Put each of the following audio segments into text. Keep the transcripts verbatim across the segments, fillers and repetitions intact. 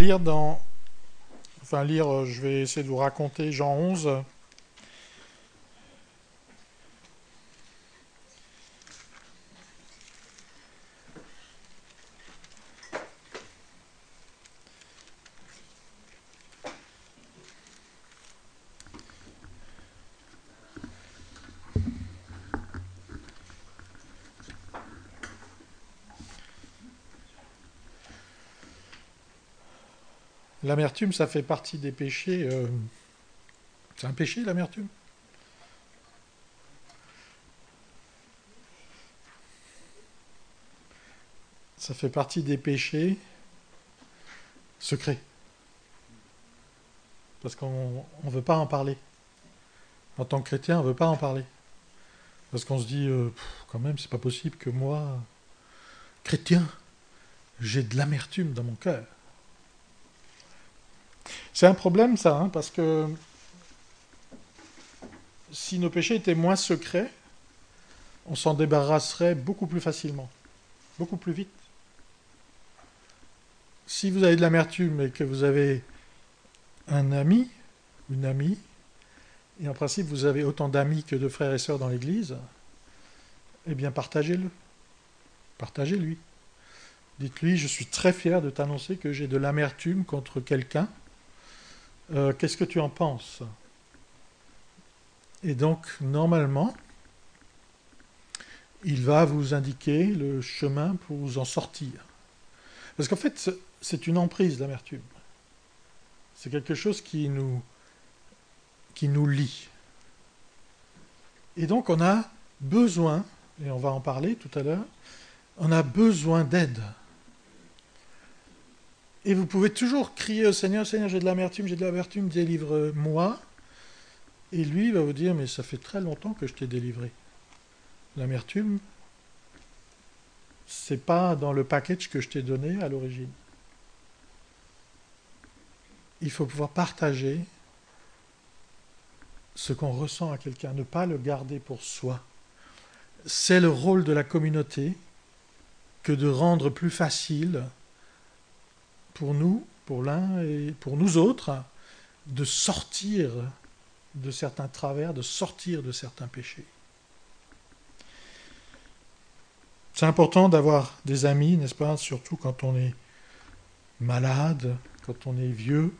lire dans... Enfin, lire, je vais essayer de vous raconter Jean onze. L'amertume, ça fait partie des péchés. euh, C'est un péché, l'amertume? Ça fait partie des péchés secrets. Parce qu'on ne veut pas en parler. En tant que chrétien, on ne veut pas en parler. Parce qu'on se dit, euh, pff, quand même, c'est pas possible que moi, chrétien, j'ai de l'amertume dans mon cœur. C'est un problème, ça, hein, parce que si nos péchés étaient moins secrets, on s'en débarrasserait beaucoup plus facilement, beaucoup plus vite. Si vous avez de l'amertume et que vous avez un ami, une amie, et en principe vous avez autant d'amis que de frères et sœurs dans l'Église, eh bien partagez-le. Partagez-lui. Dites-lui, je suis très fier de t'annoncer que j'ai de l'amertume contre quelqu'un. Euh, qu'est-ce que tu en penses? Et donc, normalement, il va vous indiquer le chemin pour vous en sortir. Parce qu'en fait, c'est une emprise, l'amertume. C'est quelque chose qui nous, qui nous lie. Et donc, on a besoin, et on va en parler tout à l'heure, on a besoin d'aide. Et vous pouvez toujours crier au Seigneur, Seigneur, j'ai de l'amertume, j'ai de l'amertume, délivre-moi. Et lui il va vous dire, mais ça fait très longtemps que je t'ai délivré. L'amertume, c'est pas dans le package que je t'ai donné à l'origine. Il faut pouvoir partager ce qu'on ressent à quelqu'un, ne pas le garder pour soi. C'est le rôle de la communauté que de rendre plus facile pour nous, pour l'un et pour nous autres, de sortir de certains travers, de sortir de certains péchés. C'est important d'avoir des amis, n'est-ce pas, surtout quand on est malade, quand on est vieux.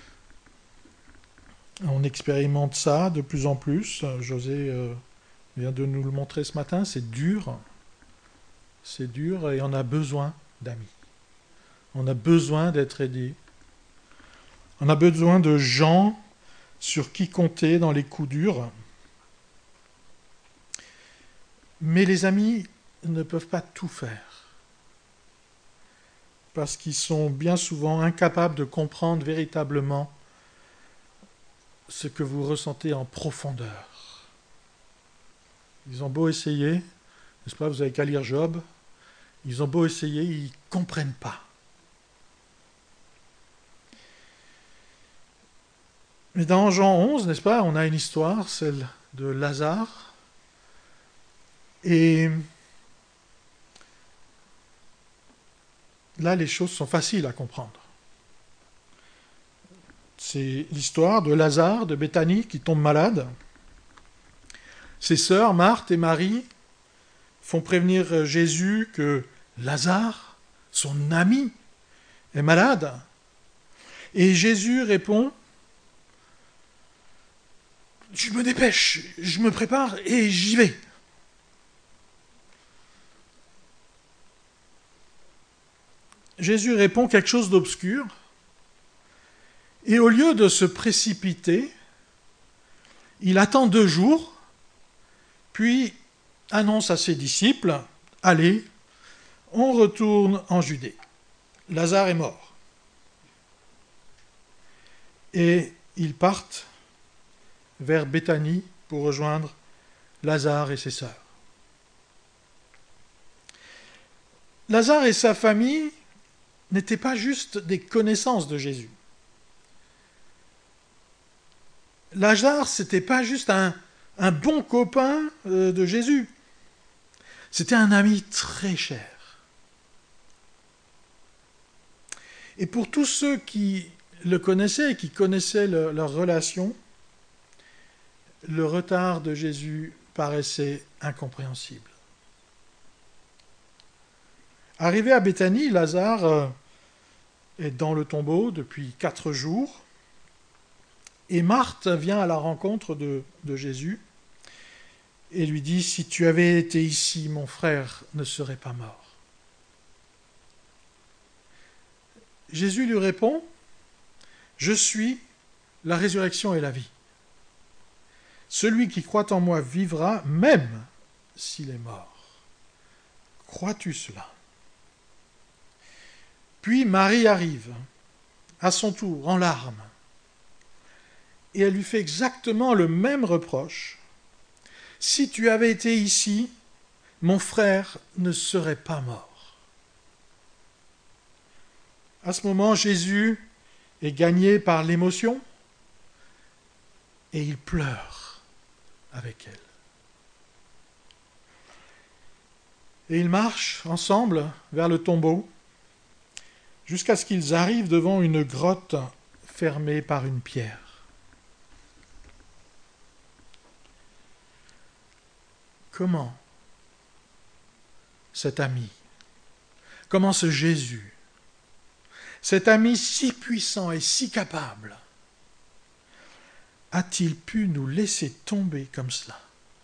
On expérimente ça de plus en plus. José euh, vient de nous le montrer ce matin, c'est dur. C'est dur et on a besoin d'amis. On a besoin d'être aidé. On a besoin de gens sur qui compter dans les coups durs. Mais les amis ne peuvent pas tout faire. Parce qu'ils sont bien souvent incapables de comprendre véritablement ce que vous ressentez en profondeur. Ils ont beau essayer, n'est-ce pas, vous avez qu'à lire Job, ils ont beau essayer, ils ne comprennent pas. Mais dans Jean onze, n'est-ce pas, on a une histoire, celle de Lazare. Et là, les choses sont faciles à comprendre. C'est l'histoire de Lazare de Béthanie qui tombe malade. Ses sœurs, Marthe et Marie, font prévenir Jésus que Lazare, son ami, est malade. Et Jésus répond, je me dépêche, je me prépare et j'y vais. Jésus répond quelque chose d'obscur, et au lieu de se précipiter, il attend deux jours, puis annonce à ses disciples, allez, on retourne en Judée. Lazare est mort. Et ils partent vers Béthanie pour rejoindre Lazare et ses sœurs. Lazare et sa famille n'étaient pas juste des connaissances de Jésus. Lazare, c'était pas juste un, un bon copain euh, de Jésus. C'était un ami très cher. Et pour tous ceux qui le connaissaient et qui connaissaient le, leur relation, le retard de Jésus paraissait incompréhensible. Arrivé à Béthanie, Lazare euh, est dans le tombeau depuis quatre jours, et Marthe vient à la rencontre de, de Jésus et lui dit « Si tu avais été ici, mon frère ne serait pas mort. » Jésus lui répond « Je suis la résurrection et la vie. Celui qui croit en moi vivra même s'il est mort. Crois-tu cela ?» Puis Marie arrive, à son tour, en larmes, et elle lui fait exactement le même reproche. « Si tu avais été ici, mon frère ne serait pas mort. » À ce moment, Jésus est gagné par l'émotion et il pleure avec elle. Et ils marchent ensemble vers le tombeau jusqu'à ce qu'ils arrivent devant une grotte fermée par une pierre. Comment cet ami, comment ce Jésus, cet ami si puissant et si capable, a-t-il pu nous laisser tomber comme cela?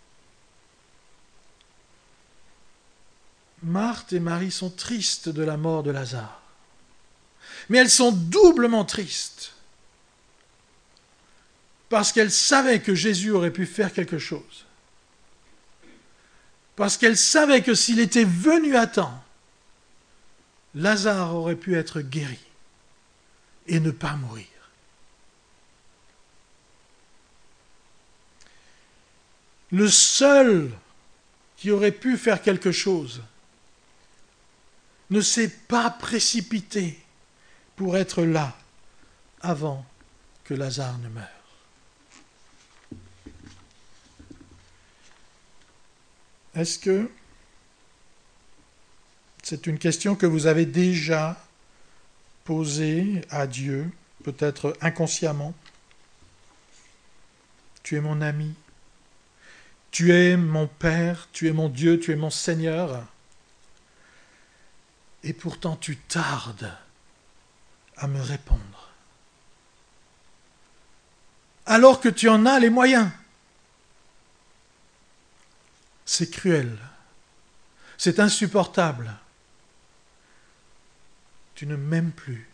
Marthe et Marie sont tristes de la mort de Lazare. Mais elles sont doublement tristes parce qu'elles savaient que Jésus aurait pu faire quelque chose. Parce qu'elles savaient que s'il était venu à temps, Lazare aurait pu être guéri et ne pas mourir. Le seul qui aurait pu faire quelque chose ne s'est pas précipité pour être là avant que Lazare ne meure. Est-ce que c'est une question que vous avez déjà posée à Dieu, peut-être inconsciemment? Tu es mon ami, tu es mon Père, tu es mon Dieu, tu es mon Seigneur, et pourtant tu tardes à me répondre. Alors que tu en as les moyens. C'est cruel. C'est insupportable. Tu ne m'aimes plus.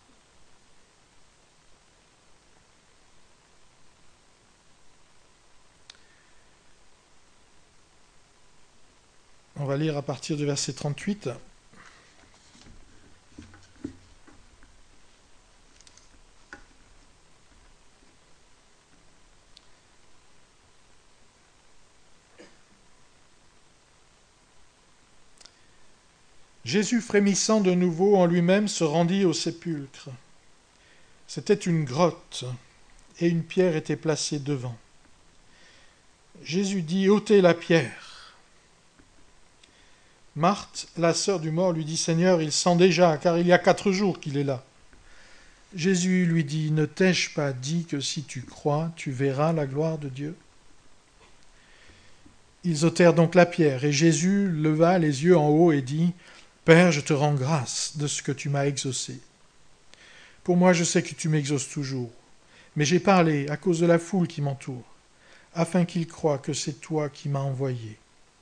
On va lire à partir du verset trente-huit. Jésus, frémissant de nouveau en lui-même, se rendit au sépulcre. C'était une grotte, et une pierre était placée devant. Jésus dit « ôtez la pierre ». Marthe, la sœur du mort, lui dit « Seigneur, il sent déjà, car il y a quatre jours qu'il est là. » Jésus lui dit « Ne t'ai-je pas dit que si tu crois, tu verras la gloire de Dieu ?» Ils ôtèrent donc la pierre, et Jésus leva les yeux en haut et dit « Père, je te rends grâce de ce que tu m'as exaucé. Pour moi, je sais que tu m'exauces toujours, mais j'ai parlé à cause de la foule qui m'entoure, afin qu'ils croient que c'est toi qui m'as envoyé. »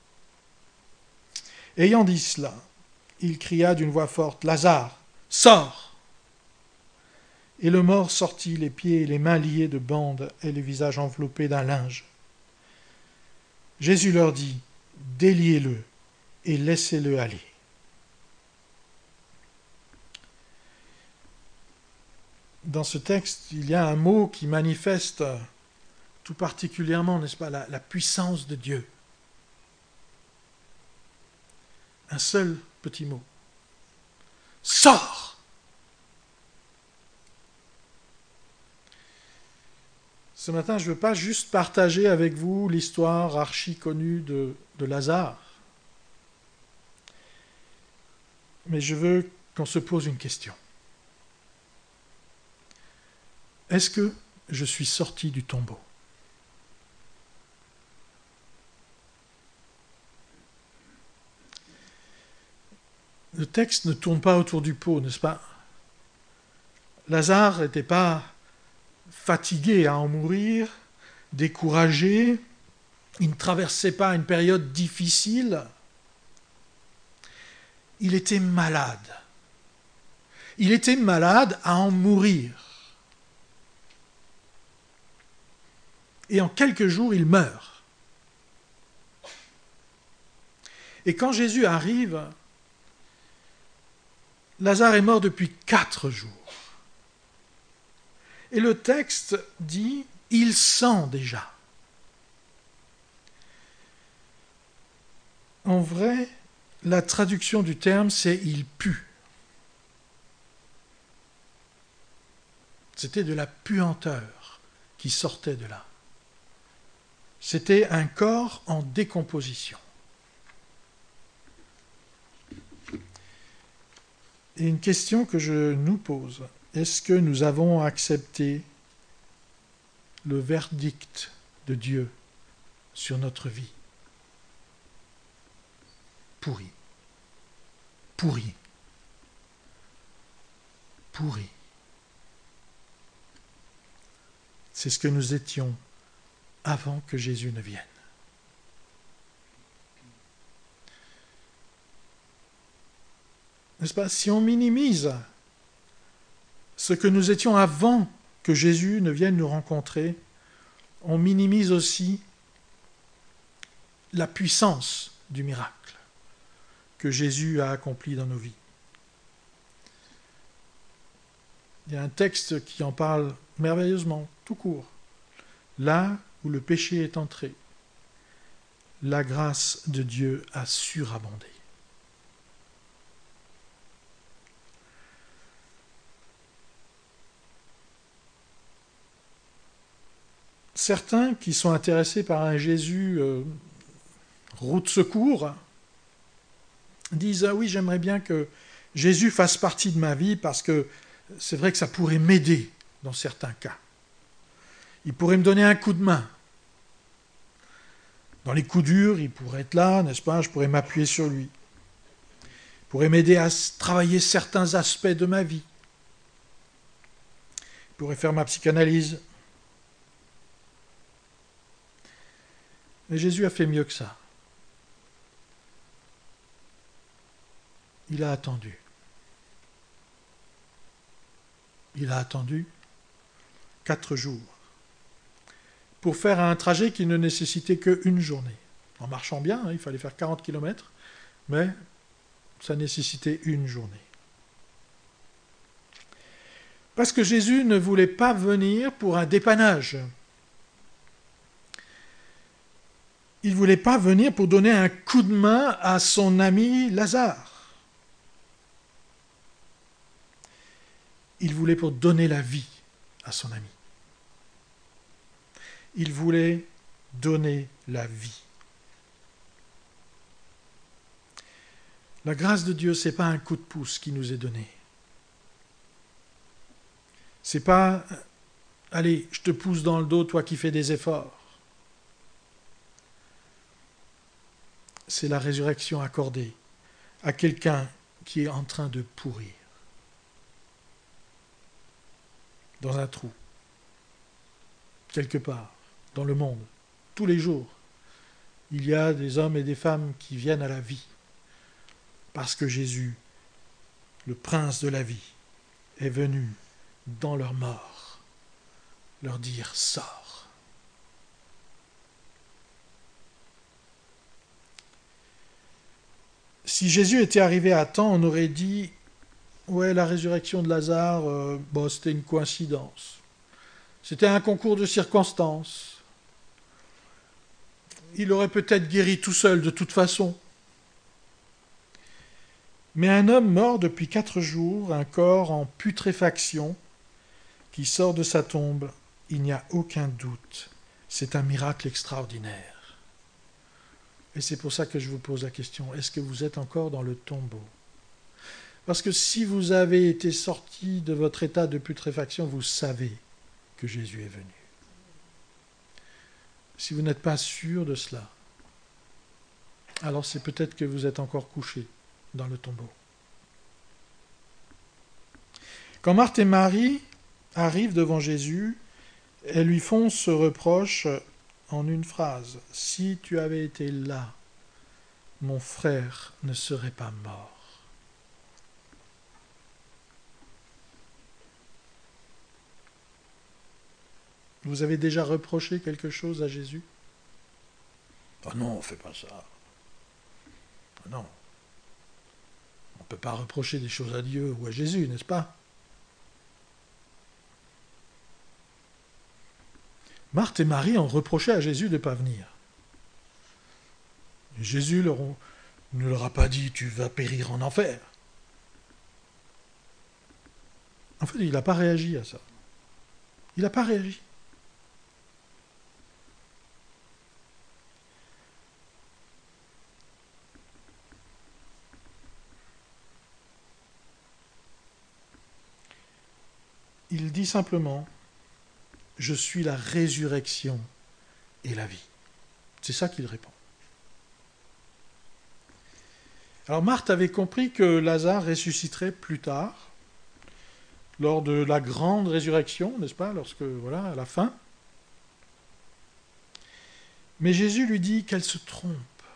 Ayant dit cela, il cria d'une voix forte, « Lazare, sors !» Et le mort sortit, les pieds et les mains liés de bandes et le visage enveloppé d'un linge. Jésus leur dit, « Déliez-le et laissez-le aller. » Dans ce texte, il y a un mot qui manifeste tout particulièrement, n'est-ce pas, la, la puissance de Dieu. Un seul petit mot. Sors! Ce matin, je ne veux pas juste partager avec vous l'histoire archi connue de, de Lazare, mais je veux qu'on se pose une question. est-ce que je suis sorti du tombeau? Le texte ne tourne pas autour du pot, n'est-ce pas? Lazare n'était pas fatigué à en mourir, découragé, il ne traversait pas une période difficile. Il était malade. Il était malade à en mourir. Et en quelques jours, il meurt. Et quand Jésus arrive, Lazare est mort depuis quatre jours. Et le texte dit, il sent déjà. En vrai, la traduction du terme, c'est il pue. C'était de la puanteur qui sortait de là. C'était un corps en décomposition. Et une question que je nous pose, est-ce que nous avons accepté le verdict de Dieu sur notre vie? Pourri. Pourri. Pourri. C'est ce que nous étions avant que Jésus ne vienne. N'est-ce pas? Si on minimise ce que nous étions avant que Jésus ne vienne nous rencontrer, on minimise aussi la puissance du miracle que Jésus a accompli dans nos vies. Il y a un texte qui en parle merveilleusement, tout court. Là où le péché est entré, la grâce de Dieu a surabondé. Certains qui sont intéressés par un Jésus euh, roue de secours disent « Ah oui, j'aimerais bien que Jésus fasse partie de ma vie parce que c'est vrai que ça pourrait m'aider dans certains cas. Il pourrait me donner un coup de main. Dans les coups durs, il pourrait être là, n'est-ce pas? Je pourrais m'appuyer sur lui. Il pourrait m'aider à travailler certains aspects de ma vie. Il pourrait faire ma psychanalyse. » Mais Jésus a fait mieux que ça. Il a attendu. Il a attendu quatre jours pour faire un trajet qui ne nécessitait qu'une journée. En marchant bien, hein, il fallait faire quarante kilomètres, mais ça nécessitait une journée. Parce que Jésus ne voulait pas venir pour un dépannage. Il ne voulait pas venir pour donner un coup de main à son ami Lazare. Il voulait pour donner la vie à son ami. Il voulait donner la vie. La grâce de Dieu, ce n'est pas un coup de pouce qui nous est donné. Ce n'est pas « allez, je te pousse dans le dos, toi qui fais des efforts ». C'est la résurrection accordée à quelqu'un qui est en train de pourrir dans un trou, quelque part, dans le monde. Tous les jours, il y a des hommes et des femmes qui viennent à la vie parce que Jésus, le prince de la vie, est venu dans leur mort leur dire « sors ». Si Jésus était arrivé à temps, on aurait dit « ouais, la résurrection de Lazare, euh, bon, c'était une coïncidence. C'était un concours de circonstances. Il aurait peut-être guéri tout seul de toute façon. » Mais un homme mort depuis quatre jours, un corps en putréfaction, qui sort de sa tombe, il n'y a aucun doute. C'est un miracle extraordinaire. Et c'est pour ça que je vous pose la question, est-ce que vous êtes encore dans le tombeau? Parce que si vous avez été sorti de votre état de putréfaction, vous savez que Jésus est venu. Si vous n'êtes pas sûr de cela, alors c'est peut-être que vous êtes encore couché dans le tombeau. Quand Marthe et Marie arrivent devant Jésus, elles lui font ce reproche en une phrase. « Si tu avais été là, mon frère ne serait pas mort. » Vous avez déjà reproché quelque chose à Jésus ? « Oh non, on ne fait pas ça. Oh non. On ne peut pas reprocher des choses à Dieu ou à Jésus, n'est-ce pas ? » Marthe et Marie ont reproché à Jésus de ne pas venir. Et Jésus leur ont, ne leur a pas dit « tu vas périr en enfer ». En fait, il n'a pas réagi à ça. Il n'a pas réagi. Il dit simplement « Je suis la résurrection et la vie ». C'est ça qu'il répond. Alors Marthe avait compris que Lazare ressusciterait plus tard, lors de la grande résurrection, n'est-ce pas, lorsque, voilà, à la fin. Mais Jésus lui dit qu'elle se trompe.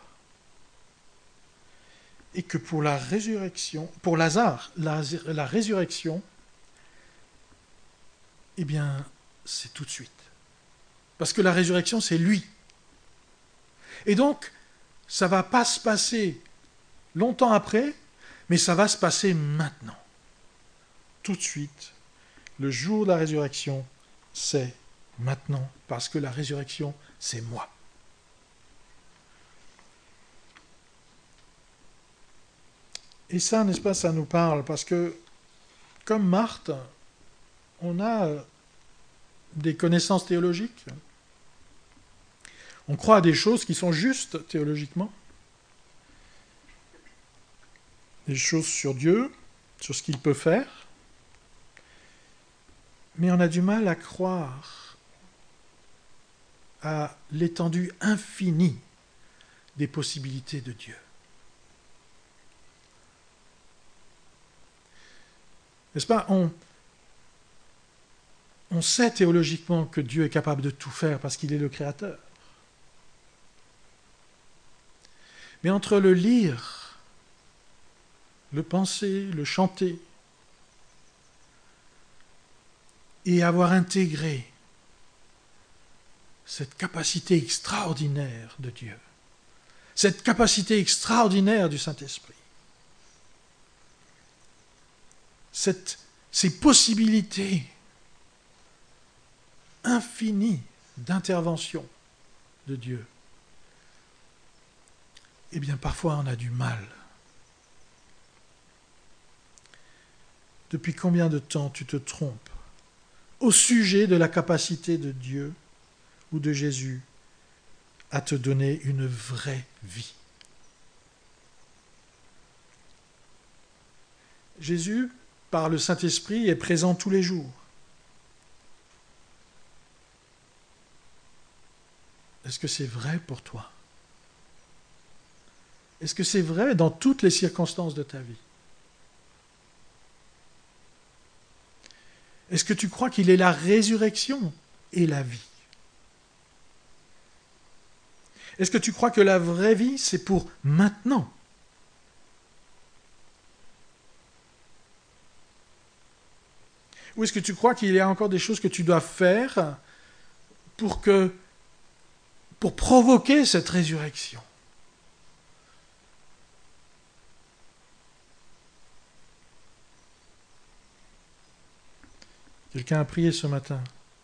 Et que pour la résurrection, pour Lazare, la, la résurrection, eh bien, c'est tout de suite. Parce que la résurrection, c'est lui. Et donc, ça ne va pas se passer longtemps après, mais ça va se passer maintenant. Tout de suite, le jour de la résurrection, c'est maintenant, parce que la résurrection, c'est moi. Et ça, n'est-ce pas, ça nous parle, parce que, comme Marthe, on a des connaissances théologiques. On croit à des choses qui sont justes théologiquement. Des choses sur Dieu, sur ce qu'il peut faire. Mais on a du mal à croire à l'étendue infinie des possibilités de Dieu. N'est-ce pas ? On, on sait théologiquement que Dieu est capable de tout faire parce qu'il est le Créateur. Mais entre le lire, le penser, le chanter, et avoir intégré cette capacité extraordinaire de Dieu, cette capacité extraordinaire du Saint-Esprit, cette, ces possibilités infinies d'intervention de Dieu, eh bien parfois on a du mal. Depuis combien de temps tu te trompes au sujet de la capacité de Dieu ou de Jésus à te donner une vraie vie? Jésus, par le Saint-Esprit, est présent tous les jours. Est-ce que c'est vrai pour toi? Est-ce que c'est vrai dans toutes les circonstances de ta vie? Est-ce que tu crois qu'il est la résurrection et la vie? Est-ce que tu crois que la vraie vie, c'est pour maintenant? Ou est-ce que tu crois qu'il y a encore des choses que tu dois faire pour que, pour provoquer cette résurrection? Quelqu'un a prié ce matin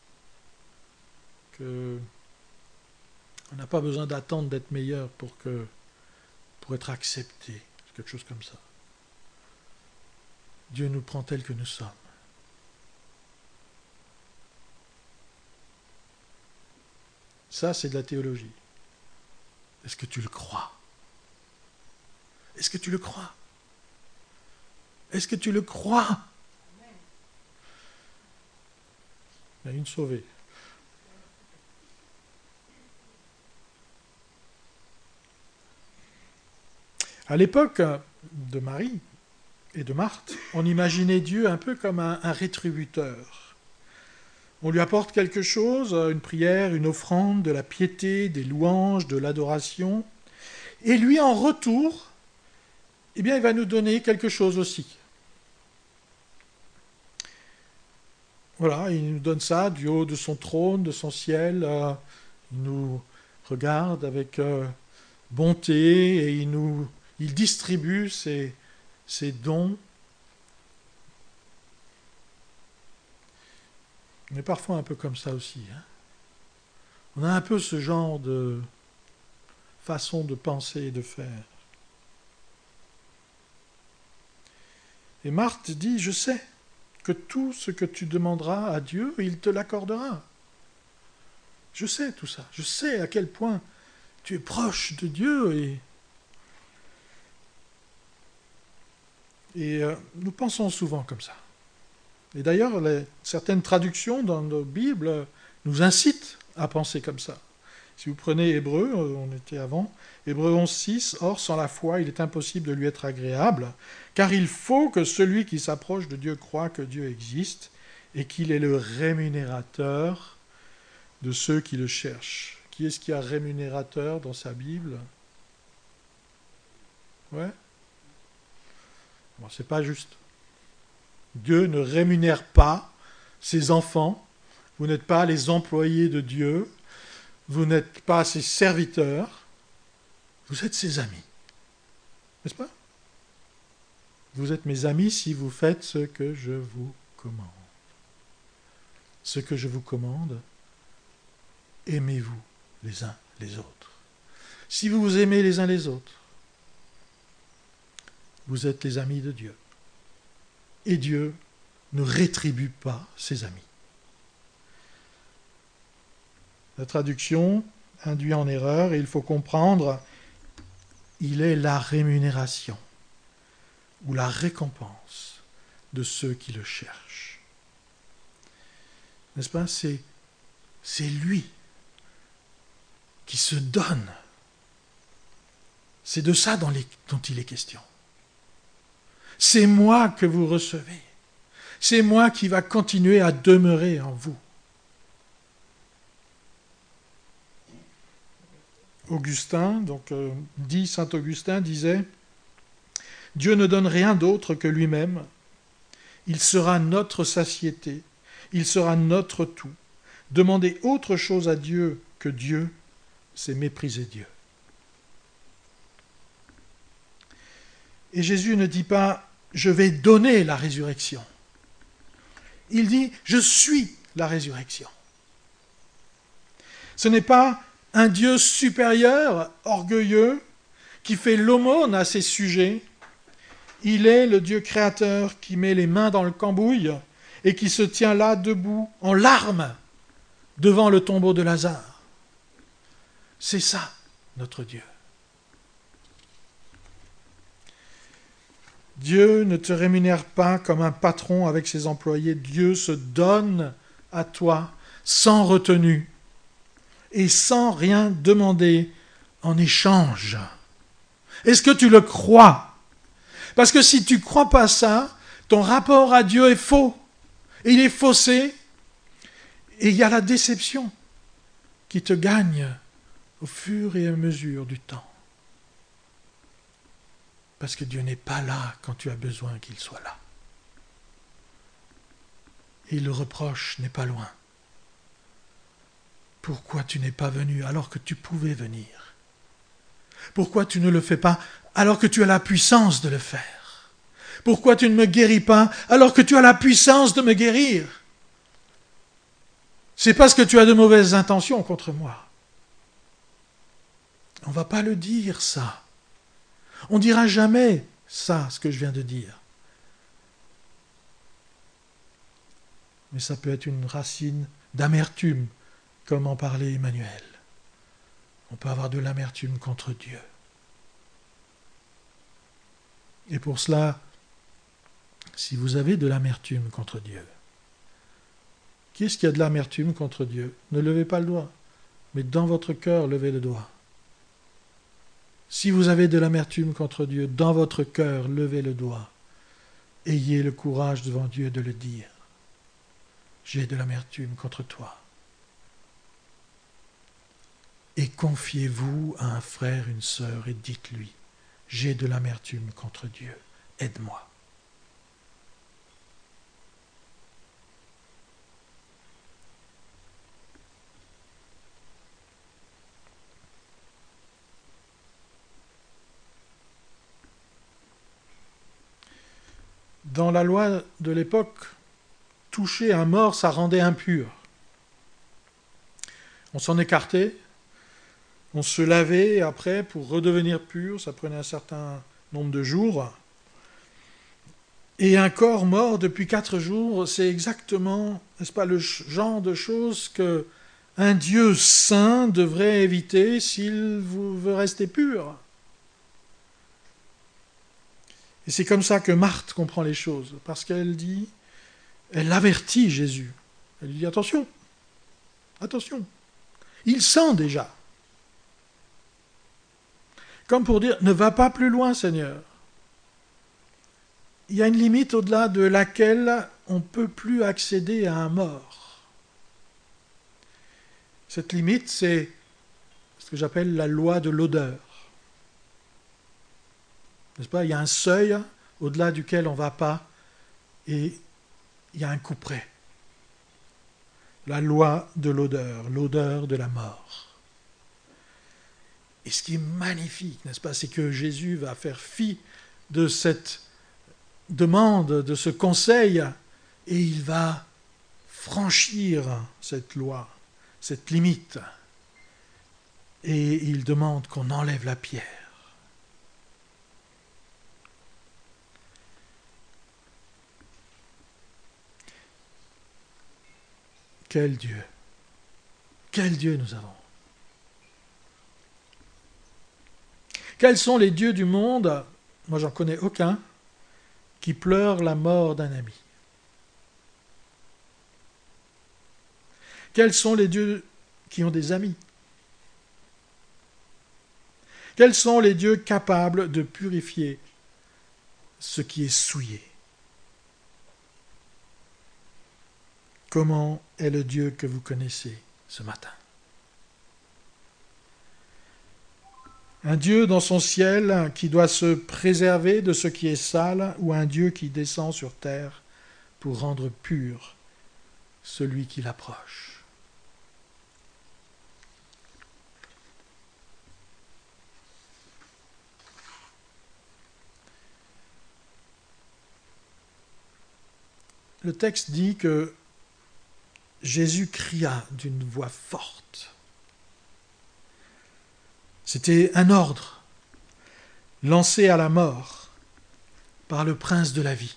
que on n'a pas besoin d'attendre d'être meilleur pour que pour être accepté, quelque chose comme ça. Dieu nous prend tels que nous sommes. Ça, c'est de la théologie. Est-ce que tu le crois? Est-ce que tu le crois? Est-ce que tu le crois? Il y en a une sauvée. À l'époque de Marie et de Marthe, on imaginait Dieu un peu comme un, un rétributeur. On lui apporte quelque chose, une prière, une offrande, de la piété, des louanges, de l'adoration. Et lui, en retour, eh bien, il va nous donner quelque chose aussi. Voilà, il nous donne ça du haut de son trône, de son ciel. Euh, il nous regarde avec euh, bonté et il nous, il distribue ses, ses dons. On est parfois un peu comme ça aussi. Hein. On a un peu ce genre de façon de penser et de faire. Et Marthe dit, je sais que tout ce que tu demanderas à Dieu, il te l'accordera. Je sais tout ça. Je sais à quel point tu es proche de Dieu. Et, et euh, nous pensons souvent comme ça. Et d'ailleurs, les, certaines traductions dans nos Bibles nous incitent à penser comme ça. Si vous prenez Hébreu, on était avant, Hébreu onze six, or sans la foi, il est impossible de lui être agréable, car il faut que celui qui s'approche de Dieu croie que Dieu existe et qu'il est le rémunérateur de ceux qui le cherchent. Qui est-ce qui a rémunérateur dans sa Bible? Ouais. Bon, c'est pas juste. Dieu ne rémunère pas ses enfants. Vous n'êtes pas les employés de Dieu. Vous n'êtes pas ses serviteurs. Vous êtes ses amis. N'est-ce pas? Vous êtes mes amis si vous faites ce que je vous commande. Ce que je vous commande, aimez-vous les uns les autres. Si vous vous aimez les uns les autres, vous êtes les amis de Dieu. Et Dieu ne rétribue pas ses amis. La traduction induit en erreur et il faut comprendre, il est la rémunération ou la récompense de ceux qui le cherchent. N'est-ce pas? C'est, c'est lui qui se donne. C'est de ça dont, les, dont il est question. C'est moi que vous recevez. C'est moi qui va continuer à demeurer en vous. Augustin, donc euh, dit saint Augustin, disait « Dieu ne donne rien d'autre que lui-même. Il sera notre satiété. Il sera notre tout. Demander autre chose à Dieu que Dieu, c'est mépriser Dieu. » Et Jésus ne dit pas « je vais donner la résurrection ». Il dit « je suis la résurrection ». Ce n'est pas un Dieu supérieur, orgueilleux, qui fait l'aumône à ses sujets. Il est le Dieu créateur qui met les mains dans le cambouis et qui se tient là debout, en larmes, devant le tombeau de Lazare. C'est ça, notre Dieu. Dieu ne te rémunère pas comme un patron avec ses employés. Dieu se donne à toi sans retenue et sans rien demander en échange. Est-ce que tu le crois? Parce que si tu ne crois pas ça, ton rapport à Dieu est faux. Et il est faussé. Et il y a la déception qui te gagne au fur et à mesure du temps. Parce que Dieu n'est pas là quand tu as besoin qu'il soit là. Et le reproche n'est pas loin. Pourquoi tu n'es pas venu alors que tu pouvais venir? Pourquoi tu ne le fais pas alors que tu as la puissance de le faire? Pourquoi tu ne me guéris pas alors que tu as la puissance de me guérir? C'est parce que tu as de mauvaises intentions contre moi. On ne va pas le dire, ça. On ne dira jamais ça, ce que je viens de dire. Mais ça peut être une racine d'amertume, comme en parlait Emmanuel. On peut avoir de l'amertume contre Dieu. Et pour cela, si vous avez de l'amertume contre Dieu, Qui est-ce qui a de l'amertume contre Dieu? Ne levez pas le doigt, mais dans votre cœur, levez le doigt. Si vous avez de l'amertume contre Dieu, dans votre cœur, levez le doigt. Ayez le courage devant Dieu de le dire. J'ai de l'amertume contre toi. Et confiez-vous à un frère, une sœur, et dites-lui, j'ai de l'amertume contre Dieu, aide-moi. Dans la loi de l'époque, toucher un mort, ça rendait impur. On s'en écartait, on se lavait après pour redevenir pur, ça prenait un certain nombre de jours. Et un corps mort depuis quatre jours, c'est exactement, n'est-ce pas, le genre de choses que un Dieu saint devrait éviter s'il veut rester pur. Et c'est comme ça que Marthe comprend les choses, parce qu'elle dit, elle avertit Jésus. Elle lui dit, attention, attention, il sent déjà. Comme pour dire, ne va pas plus loin, Seigneur. Il y a une limite au-delà de laquelle on ne peut plus accéder à un mort. Cette limite, c'est ce que j'appelle la loi de l'odeur. N'est-ce pas? Il y a un seuil au-delà duquel on ne va pas, et il y a un couperet. La loi de l'odeur, l'odeur de la mort. Et ce qui est magnifique, n'est-ce pas, c'est que Jésus va faire fi de cette demande, de ce conseil, et il va franchir cette loi, cette limite. Et il demande qu'on enlève la pierre. Quel Dieu! Quel Dieu nous avons! Quels sont les dieux du monde? Moi, j'en connais aucun qui pleure la mort d'un ami. Quels sont les dieux qui ont des amis? Quels sont les dieux capables de purifier ce qui est souillé? Comment est le Dieu que vous connaissez ce matin? Un Dieu dans son ciel qui doit se préserver de ce qui est sale, ou un Dieu qui descend sur terre pour rendre pur celui qui l'approche? Le texte dit que Jésus cria d'une voix forte. C'était un ordre lancé à la mort par le prince de la vie.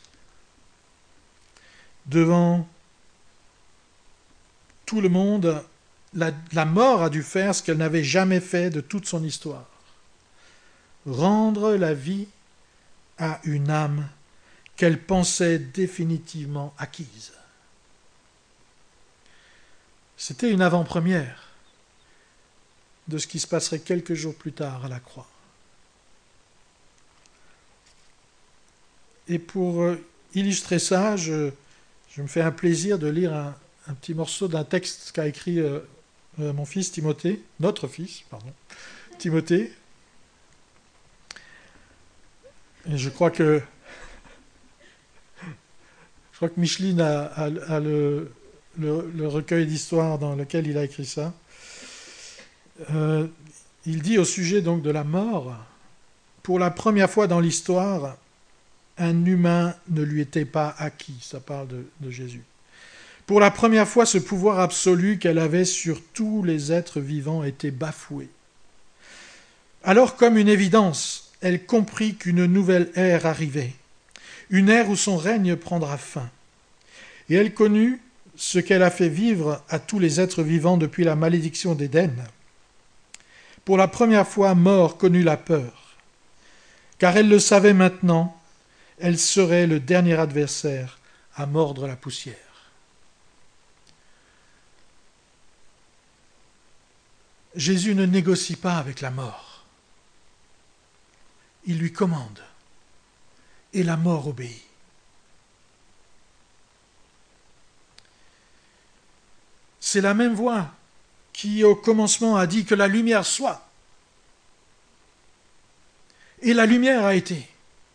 Devant tout le monde, la, la mort a dû faire ce qu'elle n'avait jamais fait de toute son histoire. Rendre la vie à une âme qu'elle pensait définitivement acquise. C'était une avant-première de ce qui se passerait quelques jours plus tard à la croix. Et pour illustrer ça, je, je me fais un plaisir de lire un, un petit morceau d'un texte qu'a écrit euh, euh, mon fils Timothée, notre fils, pardon, Timothée. Et je crois que je crois que Micheline a, a, a le Le, le recueil d'histoires dans lequel il a écrit ça. Euh, il dit au sujet donc de la mort, pour la première fois dans l'histoire, un humain ne lui était pas acquis. Ça parle de, de Jésus. Pour la première fois, ce pouvoir absolu qu'elle avait sur tous les êtres vivants était bafoué. Alors, comme une évidence, elle comprit qu'une nouvelle ère arrivait, une ère où son règne prendra fin. Et elle connut ce qu'elle a fait vivre à tous les êtres vivants depuis la malédiction d'Éden. Pour la première fois, mort connut la peur, car elle le savait maintenant, elle serait le dernier adversaire à mordre la poussière. Jésus ne négocie pas avec la mort. Il lui commande. Et la mort obéit. C'est la même voix qui, au commencement, a dit que la lumière soit. Et la lumière a été.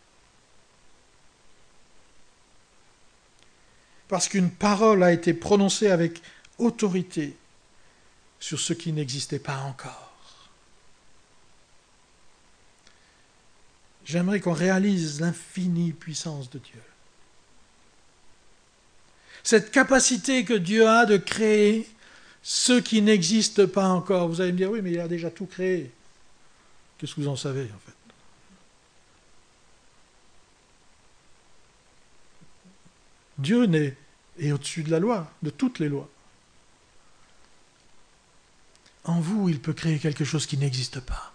Parce qu'une parole a été prononcée avec autorité sur ce qui n'existait pas encore. J'aimerais qu'on réalise l'infinie puissance de Dieu. Cette capacité que Dieu a de créer ce qui n'existe pas encore. Vous allez me dire, oui, mais il a déjà tout créé. Qu'est-ce que vous en savez, en fait? Dieu n'est, est au-dessus de la loi, de toutes les lois. En vous, il peut créer quelque chose qui n'existe pas.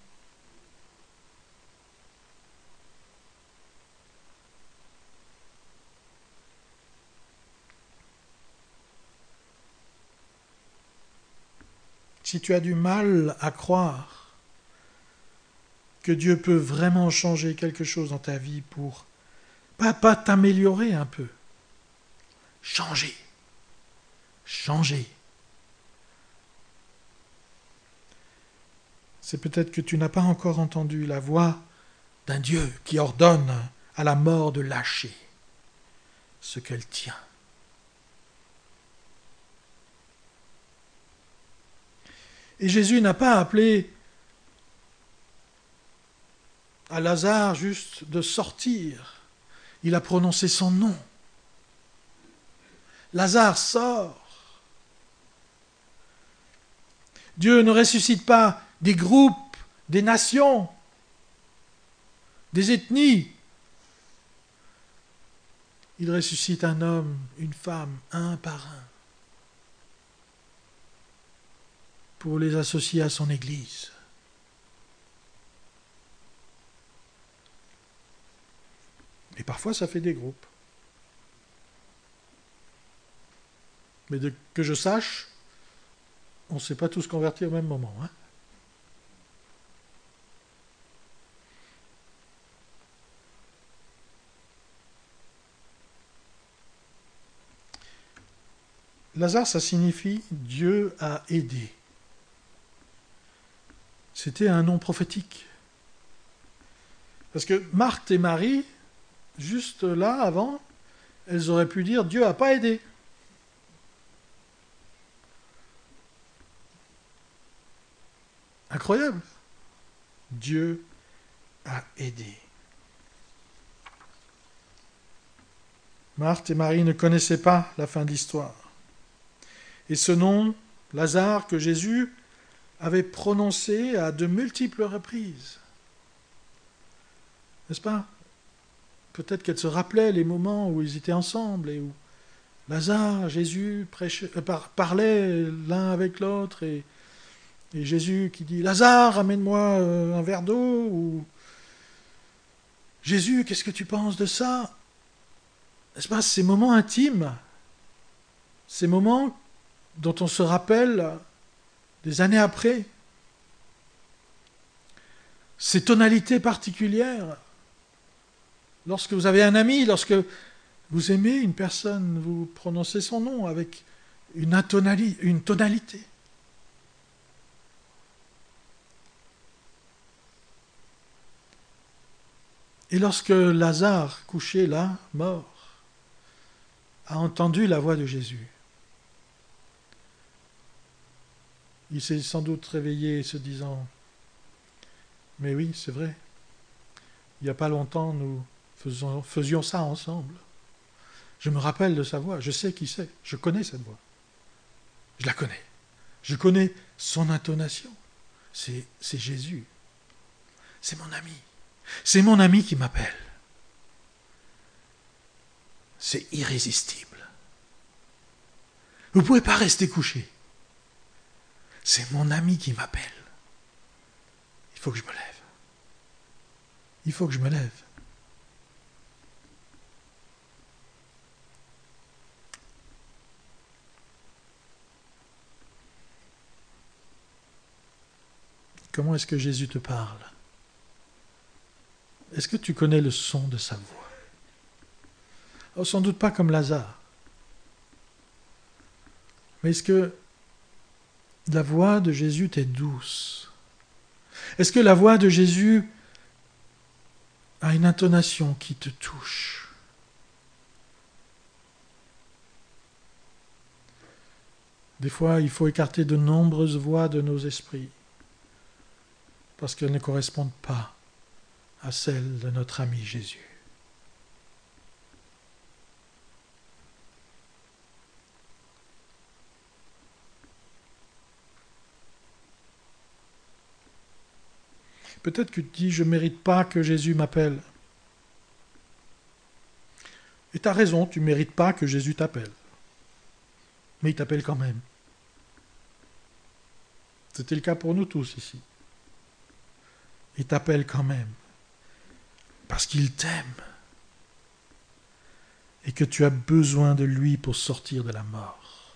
Si tu as du mal à croire que Dieu peut vraiment changer quelque chose dans ta vie pour, pas, pas t'améliorer un peu, changer, changer. C'est peut-être que tu n'as pas encore entendu la voix d'un Dieu qui ordonne à la mort de lâcher ce qu'elle tient. Et Jésus n'a pas appelé à Lazare juste de sortir. Il a prononcé son nom. Lazare, sort. Dieu ne ressuscite pas des groupes, des nations, des ethnies. Il ressuscite un homme, une femme, un par un, pour les associer à son Église. Et parfois, ça fait des groupes. Mais de, que je sache, on ne s'est pas tous convertis au même moment. Hein. Lazare, ça signifie Dieu a aidé. C'était un nom prophétique. Parce que Marthe et Marie, juste là, avant, elles auraient pu dire Dieu n'a pas aidé. Incroyable. Dieu a aidé. Marthe et Marie ne connaissaient pas la fin de l'histoire. Et ce nom, Lazare, que Jésus avait prononcé à de multiples reprises. N'est-ce pas? Peut-être qu'elle se rappelait les moments où ils étaient ensemble et où Lazare, Jésus prêchait, euh, par, parlait l'un avec l'autre et, et Jésus qui dit « Lazare, amène-moi euh, un verre d'eau » ou « Jésus, qu'est-ce que tu penses de ça ?» N'est-ce pas? Ces moments intimes, ces moments dont on se rappelle des années après, ces tonalités particulières. Lorsque vous avez un ami, lorsque vous aimez une personne, vous prononcez son nom avec une, intonali- une tonalité. Et lorsque Lazare, couché là, mort, a entendu la voix de Jésus, il s'est sans doute réveillé se disant « Mais oui, c'est vrai, il n'y a pas longtemps, nous faisons, faisions ça ensemble. Je me rappelle de sa voix, je sais qui c'est, je connais cette voix. Je la connais. Je connais son intonation. C'est, c'est Jésus. C'est mon ami. C'est mon ami qui m'appelle. C'est irrésistible. Vous ne pouvez pas rester couché. C'est mon ami qui m'appelle. Il faut que je me lève. Il faut que je me lève. comment est-ce que Jésus te parle? Est-ce que tu connais le son de sa voix? Oh, sans doute pas comme Lazare. Mais est-ce que la voix de Jésus t'est douce? Est-ce que la voix de Jésus a une intonation qui te touche? Des fois, il faut écarter de nombreuses voix de nos esprits parce qu'elles ne correspondent pas à celles de notre ami Jésus. Peut-être que tu te dis, je ne mérite pas que Jésus m'appelle. Et tu as raison, tu ne mérites pas que Jésus t'appelle. Mais il t'appelle quand même. C'était le cas pour nous tous ici. Il t'appelle quand même. Parce qu'il t'aime. Et que tu as besoin de lui pour sortir de la mort.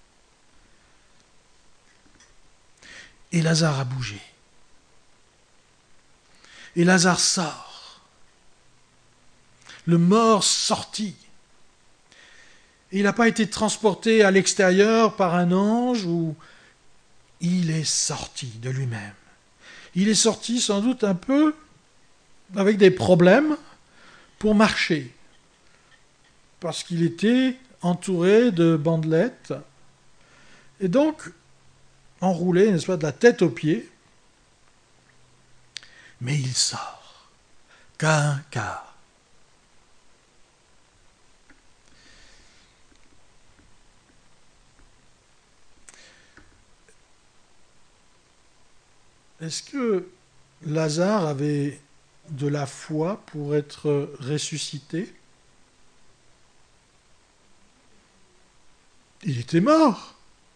Et Lazare a bougé. Et Lazare sort. Le mort sortit. Et il n'a pas été transporté à l'extérieur par un ange, ou il est sorti de lui-même. Il est sorti sans doute un peu avec des problèmes pour marcher, parce qu'il était entouré de bandelettes, et donc enroulé, n'est-ce pas, de la tête aux pieds. Mais il sort, qu'un quart. Est-ce que Lazare avait de la foi pour être ressuscité? Il était mort.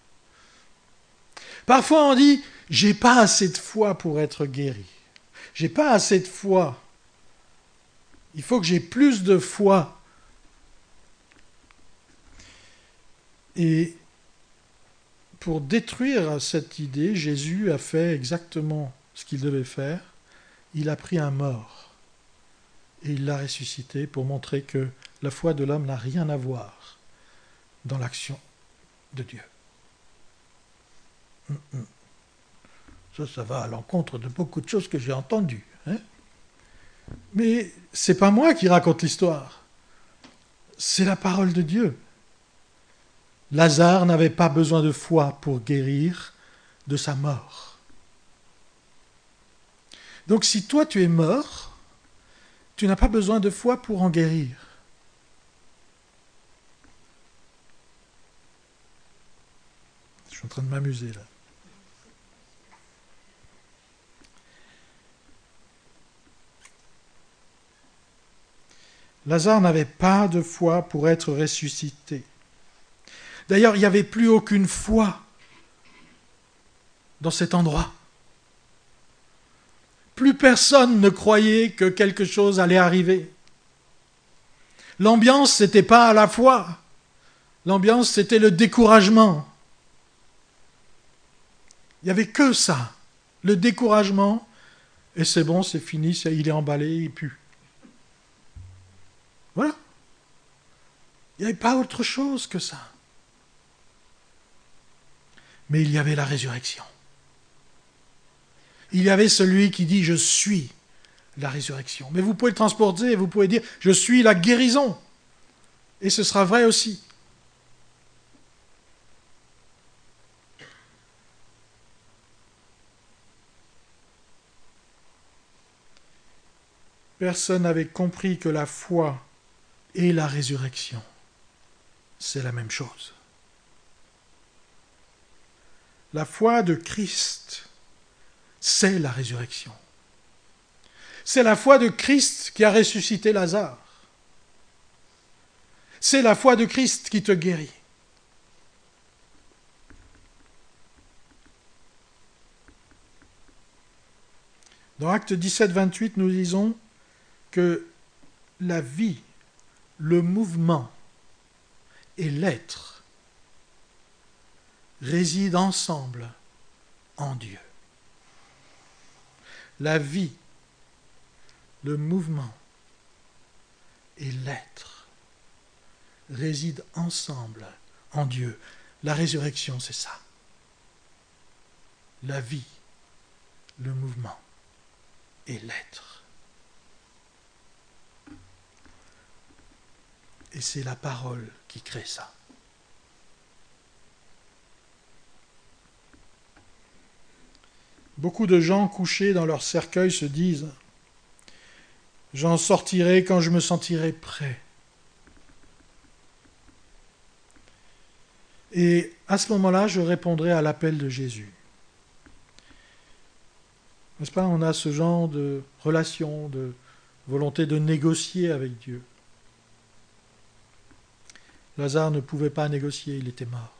Parfois on dit, j'ai pas assez de foi pour être guéri. J'ai pas assez de foi. Il faut que j'ai plus de foi. Et pour détruire cette idée, Jésus a fait exactement ce qu'il devait faire. Il a pris un mort et il l'a ressuscité pour montrer que la foi de l'homme n'a rien à voir dans l'action de Dieu. Ça, ça va à l'encontre de beaucoup de choses que j'ai entendues. Hein? Mais c'est pas moi qui raconte l'histoire. C'est la parole de Dieu. Lazare n'avait pas besoin de foi pour guérir de sa mort. Donc si toi tu es mort, tu n'as pas besoin de foi pour en guérir. Je suis en train de m'amuser là. Lazare n'avait pas de foi pour être ressuscité. D'ailleurs, il n'y avait plus aucune foi dans cet endroit. Plus personne ne croyait que quelque chose allait arriver. L'ambiance, ce n'était pas à la foi. L'ambiance, c'était le découragement. Il n'y avait que ça, le découragement, et c'est bon, c'est fini, c'est, il est emballé, il pue. Voilà. Il n'y avait pas autre chose que ça. Mais il y avait la résurrection. Il y avait celui qui dit « Je suis la résurrection ». Mais vous pouvez le transporter et vous pouvez dire « Je suis la guérison ». Et ce sera vrai aussi. Personne n'avait compris que la foi et la résurrection, c'est la même chose. La foi de Christ, c'est la résurrection. C'est la foi de Christ qui a ressuscité Lazare. C'est la foi de Christ qui te guérit. Dans Actes dix-sept, vingt-huit, nous lisons que la vie, le mouvement et l'être résident ensemble en Dieu. La vie, le mouvement et l'être résident ensemble en Dieu. La résurrection, c'est ça. La vie, le mouvement et l'être. Et c'est la parole qui crée ça. Beaucoup de gens couchés dans leur cercueil se disent « J'en sortirai quand je me sentirai prêt. » Et à ce moment-là, je répondrai à l'appel de Jésus. N'est-ce pas? On a ce genre de relation, de volonté de négocier avec Dieu. Lazare ne pouvait pas négocier, il était mort.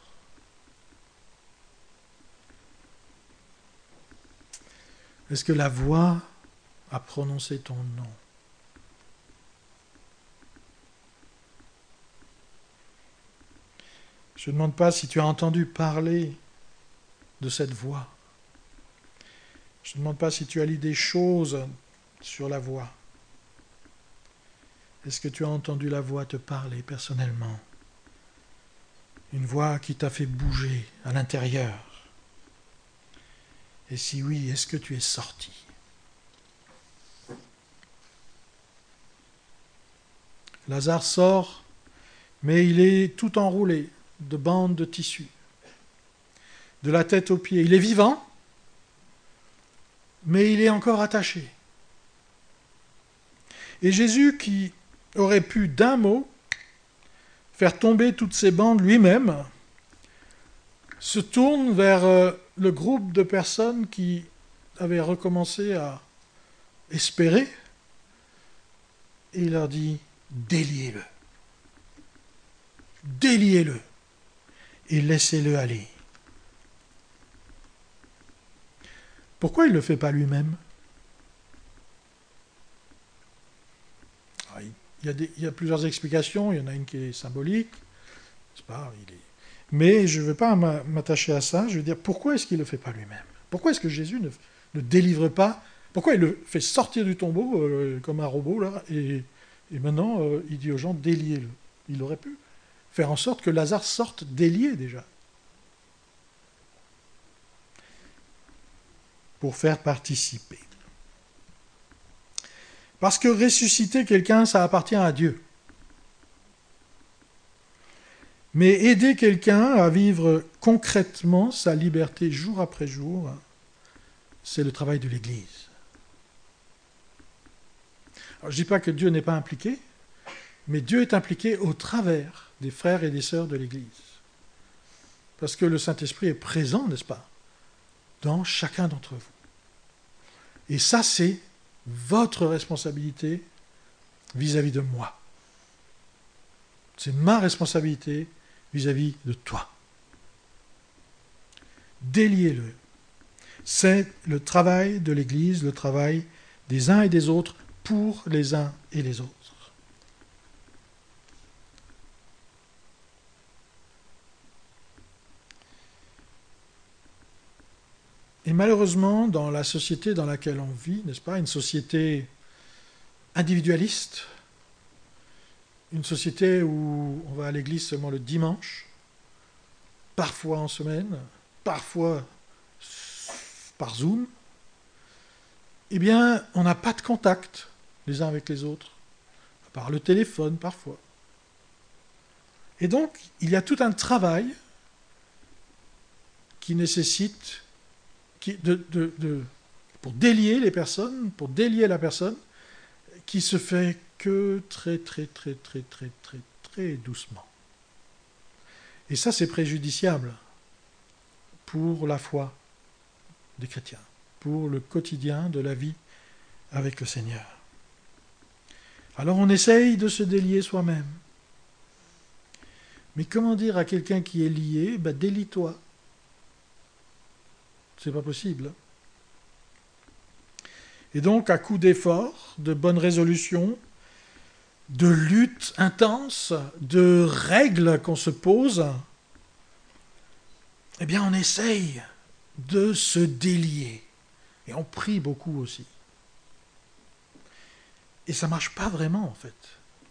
Est-ce que la voix a prononcé ton nom? Je ne demande pas si tu as entendu parler de cette voix. Je ne demande pas si tu as lu des choses sur la voix. Est-ce que tu as entendu la voix te parler personnellement? Une voix qui t'a fait bouger à l'intérieur. Et si oui, est-ce que tu es sorti? Lazare sort, mais il est tout enroulé de bandes de tissu, de la tête aux pieds. Il est vivant, mais il est encore attaché. Et Jésus, qui aurait pu d'un mot faire tomber toutes ces bandes lui-même, se tourne vers le groupe de personnes qui avaient recommencé à espérer, et il leur dit « Déliez-le, déliez-le, et laissez-le aller. » Pourquoi il ne le fait pas lui-même? il y, a des, il y a plusieurs explications, il y en a une qui est symbolique, c'est pas, il est... mais je ne veux pas m'attacher à ça, je veux dire, pourquoi est-ce qu'il ne le fait pas lui-même? Pourquoi est-ce que Jésus ne, ne délivre pas? Pourquoi il le fait sortir du tombeau euh, comme un robot, là, et, et maintenant euh, il dit aux gens, déliez-le. Il aurait pu faire en sorte que Lazare sorte délié déjà. Pour faire participer. Parce que ressusciter quelqu'un, ça appartient à Dieu. Mais aider quelqu'un à vivre concrètement sa liberté jour après jour, c'est le travail de l'Église. Alors, je ne dis pas que Dieu n'est pas impliqué, mais Dieu est impliqué au travers des frères et des sœurs de l'Église. Parce que le Saint-Esprit est présent, n'est-ce pas, dans chacun d'entre vous. Et ça, c'est votre responsabilité vis-à-vis de moi. C'est ma responsabilité vis-à-vis de toi. Déliez-le. C'est le travail de l'Église, le travail des uns et des autres pour les uns et les autres. Et malheureusement, dans la société dans laquelle on vit, n'est-ce pas, une société individualiste, une société où on va à l'église seulement le dimanche, parfois en semaine, parfois par Zoom, eh bien, on n'a pas de contact les uns avec les autres, par le téléphone parfois. Et donc, il y a tout un travail qui nécessite Qui, de, de, de, pour délier les personnes, pour délier la personne, qui se fait que très, très, très, très, très, très, très doucement. Et ça, c'est préjudiciable pour la foi des chrétiens, pour le quotidien de la vie avec le Seigneur. Alors on essaye de se délier soi-même. Mais comment dire à quelqu'un qui est lié, ben, délie-toi. C'est pas possible. Et donc, à coup d'efforts, de bonnes résolutions, de luttes intenses, de règles qu'on se pose, eh bien, on essaye de se délier Et on prie beaucoup aussi. Et ça ne marche pas vraiment, en fait.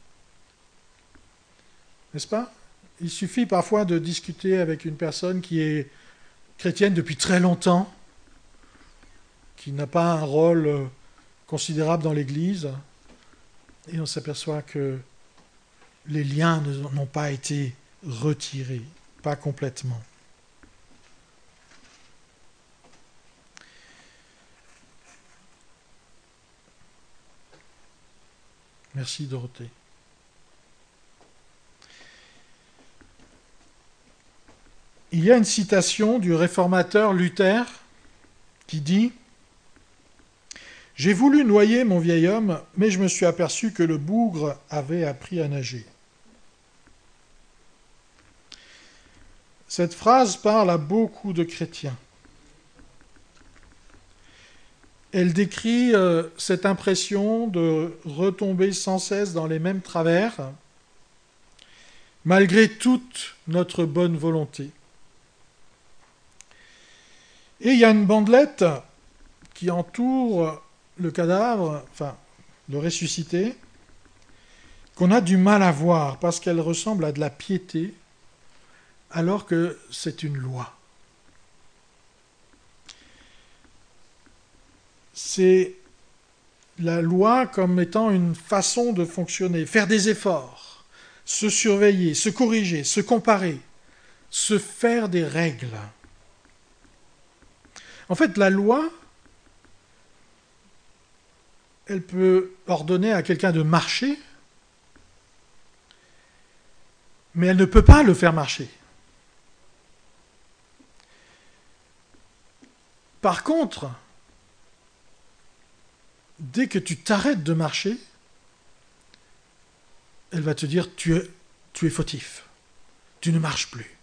N'est-ce pas? Il suffit parfois de discuter avec une personne qui est chrétienne depuis très longtemps, qui n'a pas un rôle considérable dans l'Église, et on s'aperçoit que les liens n'ont pas été retirés, pas complètement. Merci Dorothée. Il y a une citation du réformateur Luther qui dit « J'ai voulu noyer mon vieil homme, mais je me suis aperçu que le bougre avait appris à nager. » Cette phrase parle à beaucoup de chrétiens. Elle décrit euh, cette impression de retomber sans cesse dans les mêmes travers, malgré toute notre bonne volonté. Et il y a une bandelette qui entoure le cadavre, enfin le ressuscité, qu'on a du mal à voir parce qu'elle ressemble à de la piété, alors que c'est une loi. C'est la loi comme étant une façon de fonctionner, faire des efforts, se surveiller, se corriger, se comparer, se faire des règles. En fait, la loi, elle peut ordonner à quelqu'un de marcher, mais elle ne peut pas le faire marcher. Par contre, dès que tu t'arrêtes de marcher, elle va te dire tu es, tu es fautif, tu ne marches plus.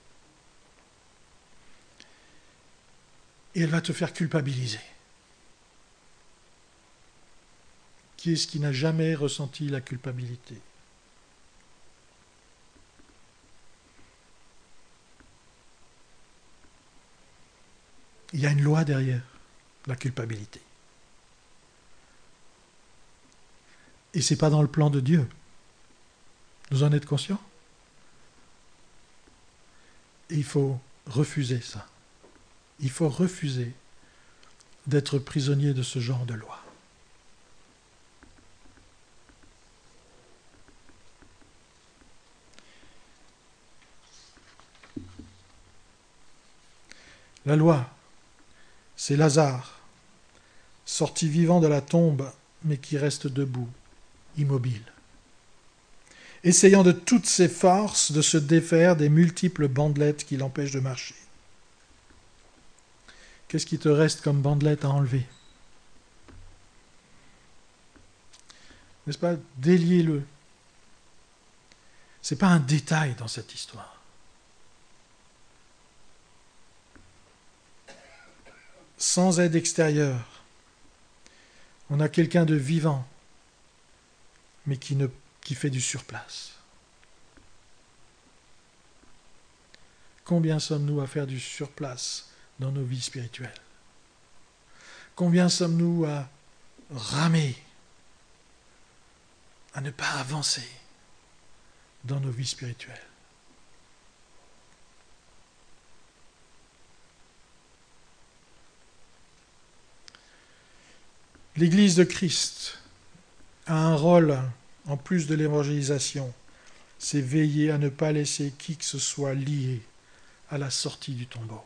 Et elle va te faire culpabiliser. Qui est-ce qui n'a jamais ressenti la culpabilité ? Il y a une loi derrière la culpabilité. Et ce n'est pas dans le plan de Dieu. Vous en êtes conscients ? Et il faut refuser ça. Il faut refuser d'être prisonnier de ce genre de loi. La loi, c'est Lazare, sorti vivant de la tombe, mais qui reste debout, immobile, essayant de toutes ses forces de se défaire des multiples bandelettes qui l'empêchent de marcher. Qu'est-ce qui te reste comme bandelette à enlever ? N'est-ce pas ? Déliez-le. Ce n'est pas un détail dans cette histoire. Sans aide extérieure, on a quelqu'un de vivant, mais qui, ne, qui fait du surplace. Combien sommes-nous à faire du surplace dans nos vies spirituelles ? Combien sommes-nous à ramer, à ne pas avancer dans nos vies spirituelles ? L'Église de Christ a un rôle, en plus de l'évangélisation, c'est veiller à ne pas laisser qui que ce soit lié à la sortie du tombeau.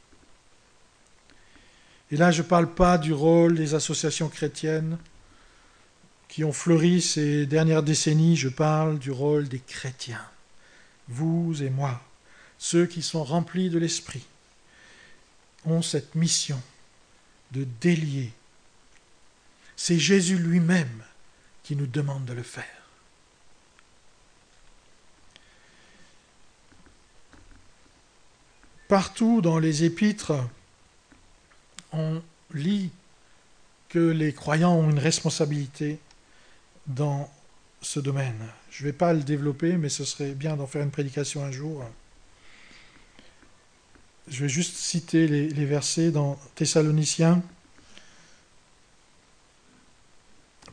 Et là, je ne parle pas du rôle des associations chrétiennes qui ont fleuri ces dernières décennies, je parle du rôle des chrétiens, vous et moi, ceux qui sont remplis de l'Esprit, ont cette mission de délier. C'est Jésus lui-même qui nous demande de le faire. Partout dans les épîtres, on lit que les croyants ont une responsabilité dans ce domaine. Je ne vais pas le développer, mais ce serait bien d'en faire une prédication un jour. Je vais juste citer les, les versets dans Thessaloniciens,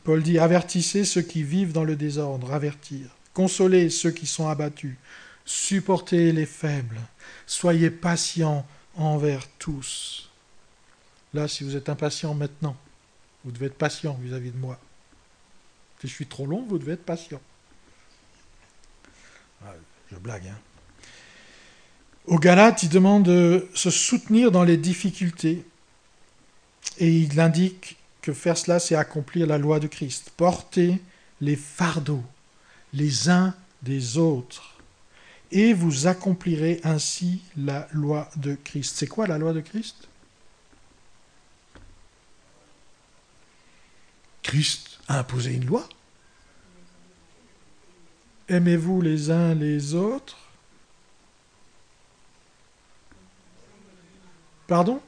Paul dit, avertissez ceux qui vivent dans le désordre, avertir. Consolez ceux qui sont abattus. Supportez les faibles. Soyez patients envers tous. Là, si vous êtes impatient maintenant, vous devez être patient vis-à-vis de moi. Si je suis trop long, vous devez être patient. Ah, je blague, hein. Aux Galates, il demande de se soutenir dans les difficultés. Et il indique que faire cela, c'est accomplir la loi de Christ. Portez les fardeaux les uns des autres. Et vous accomplirez ainsi la loi de Christ. C'est quoi la loi de Christ? Christ a imposé une loi. Aimez-vous les uns les autres. Pardon?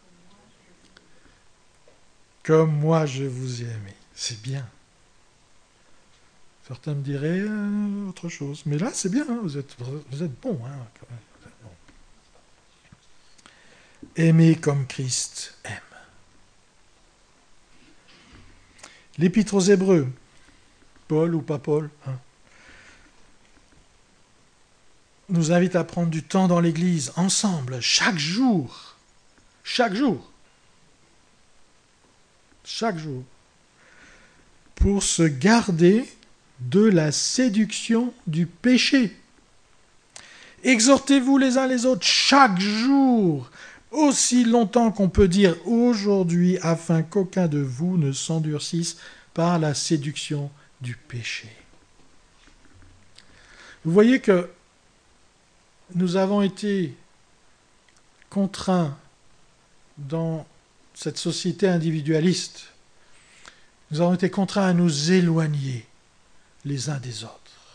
Comme moi je vous ai aimé. C'est bien. Certains me diraient euh, autre chose. Mais là, c'est bien, hein, vous êtes, vous êtes bons. Hein, quand même, vous êtes bons. Aimez comme Christ aime. L'Épître aux Hébreux, Paul ou pas Paul, hein, nous invite à prendre du temps dans l'Église, ensemble, chaque jour. Chaque jour. Chaque jour. Pour se garder de la séduction du péché. Exhortez-vous les uns les autres chaque jour, aussi longtemps qu'on peut dire aujourd'hui, afin qu'aucun de vous ne s'endurcisse par la séduction du péché. Vous voyez que nous avons été contraints dans cette société individualiste, nous avons été contraints à nous éloigner les uns des autres.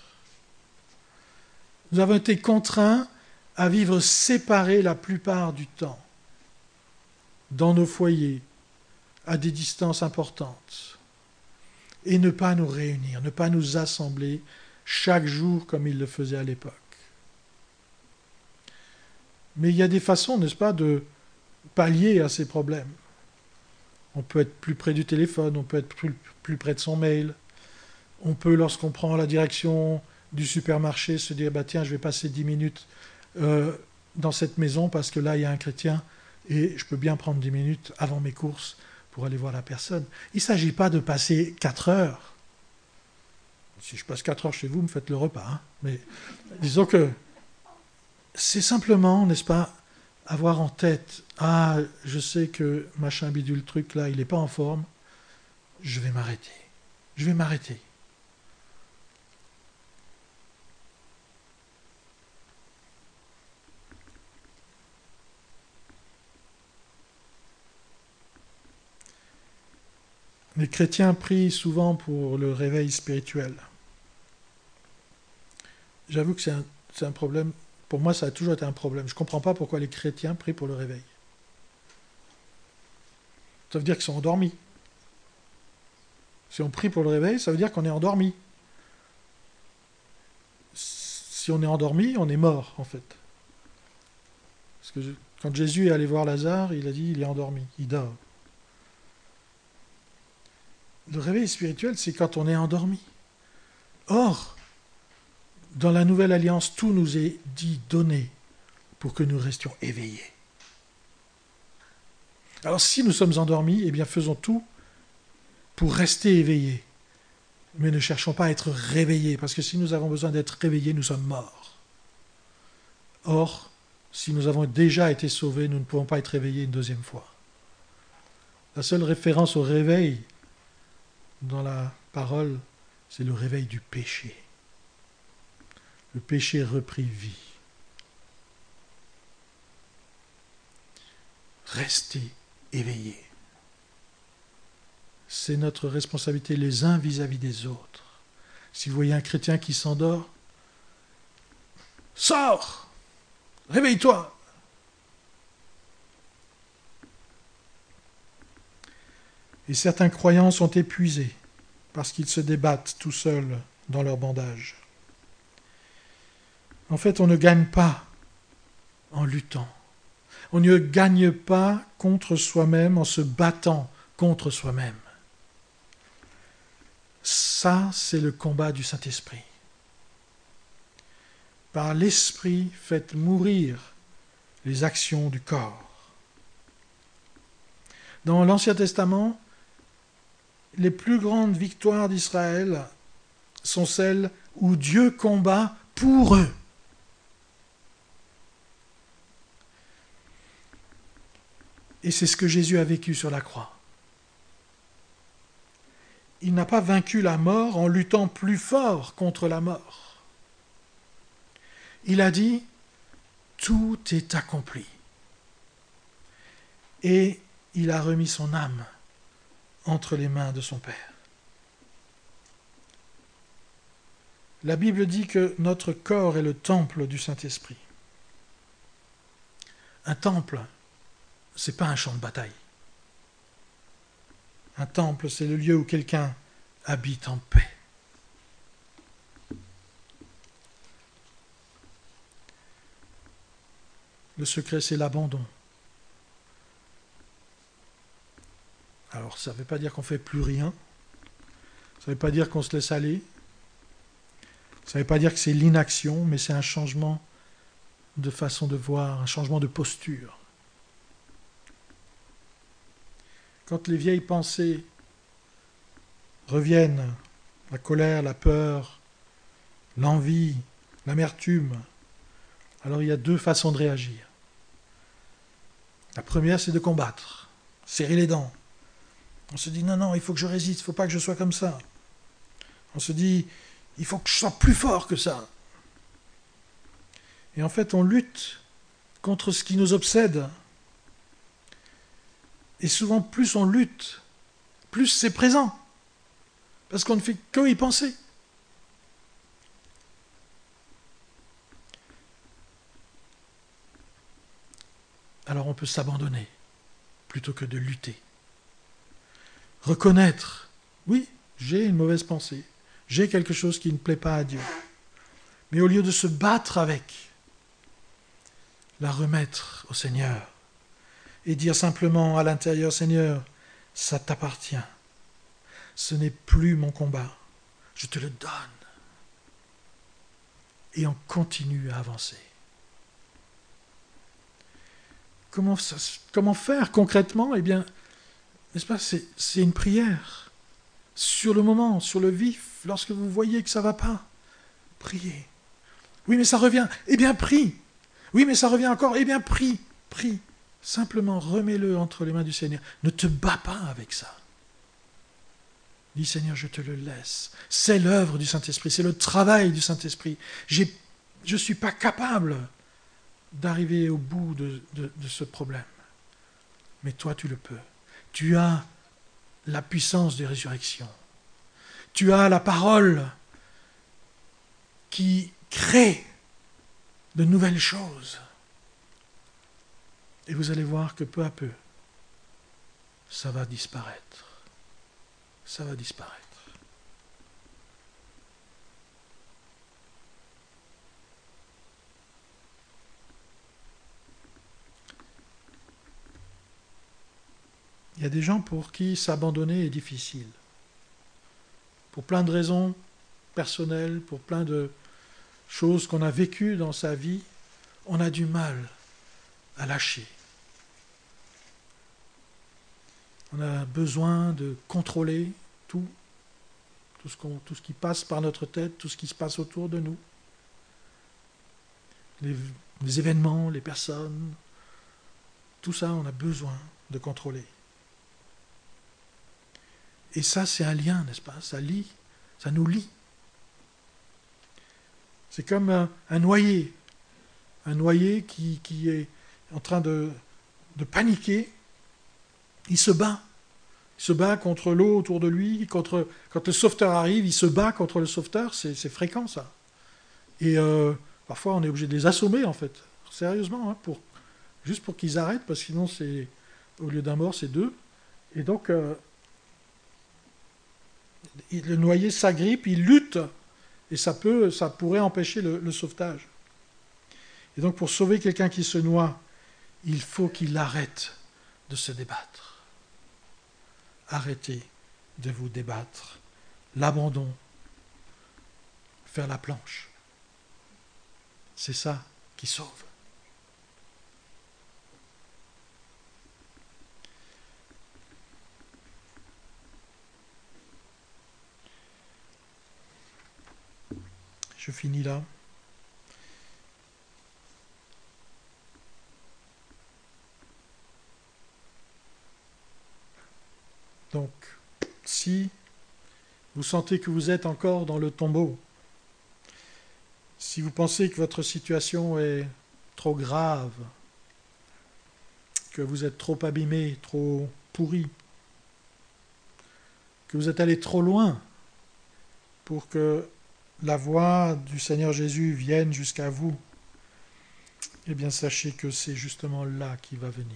Nous avons été contraints à vivre séparés la plupart du temps, dans nos foyers, à des distances importantes, et ne pas nous réunir, ne pas nous assembler chaque jour comme ils le faisaient à l'époque. Mais il y a des façons, n'est-ce pas, de pallier à ces problèmes. On peut être plus près du téléphone, on peut être plus, plus près de son mail. On peut, lorsqu'on prend la direction du supermarché, se dire bah, « Tiens, je vais passer dix minutes euh, dans cette maison parce que là, il y a un chrétien et je peux bien prendre dix minutes avant mes courses pour aller voir la personne. » Il ne s'agit pas de passer quatre heures. Si je passe quatre heures chez vous, me faites le repas. Hein. Mais disons que c'est simplement, n'est-ce pas, avoir en tête « Ah, je sais que machin bidule truc, là, il n'est pas en forme. Je vais m'arrêter. Je vais m'arrêter. » Les chrétiens prient souvent pour le réveil spirituel. J'avoue que c'est un, c'est un problème. Pour moi, ça a toujours été un problème. Je ne comprends pas pourquoi les chrétiens prient pour le réveil. Ça veut dire qu'ils sont endormis. Si on prie pour le réveil, ça veut dire qu'on est endormi. Si on est endormi, on est mort, en fait. Parce que je, quand Jésus est allé voir Lazare, il a dit il est endormi, il dort. Le réveil spirituel, c'est quand on est endormi. Or, dans la Nouvelle Alliance, tout nous est dit, donné, pour que nous restions éveillés. Alors, si nous sommes endormis, eh bien, faisons tout pour rester éveillés. Mais ne cherchons pas à être réveillés, parce que si nous avons besoin d'être réveillés, nous sommes morts. Or, si nous avons déjà été sauvés, nous ne pouvons pas être réveillés une deuxième fois. La seule référence au réveil dans la parole, c'est le réveil du péché. Le péché reprit vie. Restez éveillés. C'est notre responsabilité les uns vis-à-vis des autres. Si vous voyez un chrétien qui s'endort, sors! Réveille-toi! Et certains croyants sont épuisés parce qu'ils se débattent tout seuls dans leur bandage. En fait, on ne gagne pas en luttant. On ne gagne pas contre soi-même en se battant contre soi-même. Ça, c'est le combat du Saint-Esprit. Par l'Esprit, faites mourir les actions du corps. Dans l'Ancien Testament, les plus grandes victoires d'Israël sont celles où Dieu combat pour eux. Et c'est ce que Jésus a vécu sur la croix. Il n'a pas vaincu la mort en luttant plus fort contre la mort. Il a dit, tout est accompli. Et il a remis son âme entre les mains de son Père. La Bible dit que notre corps est le temple du Saint-Esprit. Un temple, ce n'est pas un champ de bataille. Un temple, c'est le lieu où quelqu'un habite en paix. Le secret, c'est l'abandon. Alors, ça ne veut pas dire qu'on ne fait plus rien. Ça ne veut pas dire qu'on se laisse aller. Ça ne veut pas dire que c'est l'inaction, mais c'est un changement de façon de voir, un changement de posture. Quand les vieilles pensées reviennent, la colère, la peur, l'envie, l'amertume, alors il y a deux façons de réagir. La première, c'est de combattre, serrer les dents. On se dit, non, non, il faut que je résiste, il ne faut pas que je sois comme ça. On se dit, il faut que je sois plus fort que ça. Et en fait, on lutte contre ce qui nous obsède. Et souvent, plus on lutte, plus c'est présent. Parce qu'on ne fait que y penser. Alors on peut s'abandonner plutôt que de lutter. Reconnaître, oui, j'ai une mauvaise pensée, j'ai quelque chose qui ne plaît pas à Dieu. Mais au lieu de se battre avec, la remettre au Seigneur et dire simplement à l'intérieur, Seigneur, ça t'appartient. Ce n'est plus mon combat, je te le donne. Et on continue à avancer. Comment, ça, comment faire concrètement ? Eh bien, n'est-ce pas, c'est, c'est une prière. Sur le moment, sur le vif, lorsque vous voyez que ça ne va pas, priez. Oui, mais ça revient. Eh bien, prie. Oui, mais ça revient encore. Eh bien, prie, prie. Simplement, remets-le entre les mains du Seigneur. Ne te bats pas avec ça. Dis, Seigneur, je te le laisse. C'est l'œuvre du Saint-Esprit, c'est le travail du Saint-Esprit. J'ai, je ne suis pas capable d'arriver au bout de, de, de ce problème. Mais toi, tu le peux. Tu as la puissance de résurrection. Tu as la parole qui crée de nouvelles choses. Et vous allez voir que peu à peu, ça va disparaître. Ça va disparaître. Il y a des gens pour qui s'abandonner est difficile. Pour plein de raisons personnelles, pour plein de choses qu'on a vécues dans sa vie, on a du mal à lâcher. On a besoin de contrôler tout, tout ce, qu'on, tout ce qui passe par notre tête, tout ce qui se passe autour de nous. Les, les événements, les personnes, tout ça, on a besoin de contrôler. Et ça, c'est un lien, n'est-ce pas ? Ça lie, ça nous lie. C'est comme un, un noyé. Un noyé qui, qui est en train de, de paniquer. Il se bat. Il se bat contre l'eau autour de lui. Contre, quand le sauveteur arrive, il se bat contre le sauveteur. C'est, c'est fréquent, ça. Et euh, parfois, on est obligé de les assommer, en fait. Sérieusement, hein, pour, juste pour qu'ils arrêtent, parce que sinon, c'est, au lieu d'un mort, c'est deux. Et donc... Euh, le noyé s'agrippe, il lutte, et ça peut, ça pourrait empêcher le, le sauvetage. Et donc pour sauver quelqu'un qui se noie, il faut qu'il arrête de se débattre. Arrêtez de vous débattre l'abandon, faire la planche. C'est ça qui sauve. Je finis là. Donc, si vous sentez que vous êtes encore dans le tombeau, si vous pensez que votre situation est trop grave, que vous êtes trop abîmé, trop pourri, que vous êtes allé trop loin pour que la voix du Seigneur Jésus vienne jusqu'à vous, eh bien sachez que c'est justement là qu'il va venir.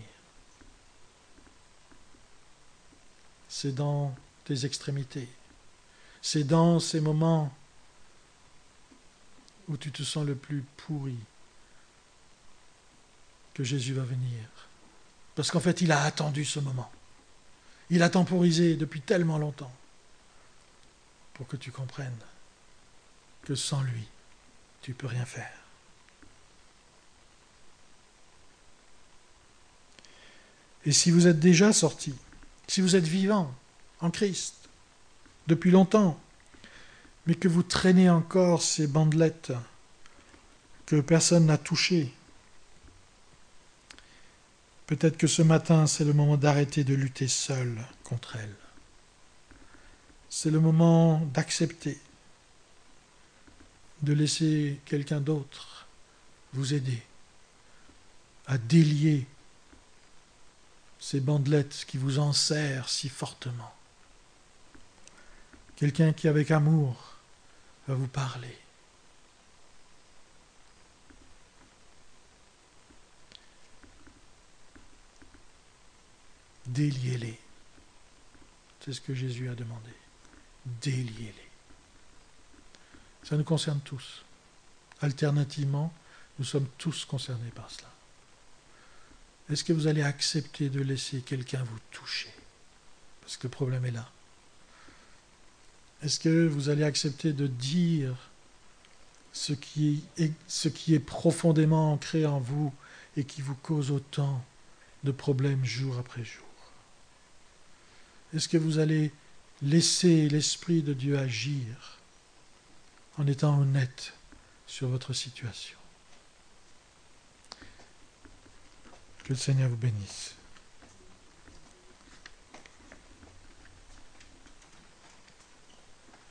C'est dans tes extrémités. C'est dans ces moments où tu te sens le plus pourri que Jésus va venir. Parce qu'en fait, il a attendu ce moment. Il a temporisé depuis tellement longtemps pour que tu comprennes que sans lui, tu ne peux rien faire. Et si vous êtes déjà sorti, si vous êtes vivant en Christ depuis longtemps, mais que vous traînez encore ces bandelettes que personne n'a touchées, peut-être que ce matin, c'est le moment d'arrêter de lutter seul contre elles. C'est le moment d'accepter, de laisser quelqu'un d'autre vous aider à délier ces bandelettes qui vous enserrent si fortement. Quelqu'un qui, avec amour, va vous parler. Déliez-les. C'est ce que Jésus a demandé. Déliez-les. Ça nous concerne tous. Alternativement, nous sommes tous concernés par cela. Est-ce que vous allez accepter de laisser quelqu'un vous toucher? Parce que le problème est là. Est-ce que vous allez accepter de dire ce qui est, ce qui est profondément ancré en vous et qui vous cause autant de problèmes jour après jour? Est-ce que vous allez laisser l'Esprit de Dieu agir en étant honnête sur votre situation? Que le Seigneur vous bénisse.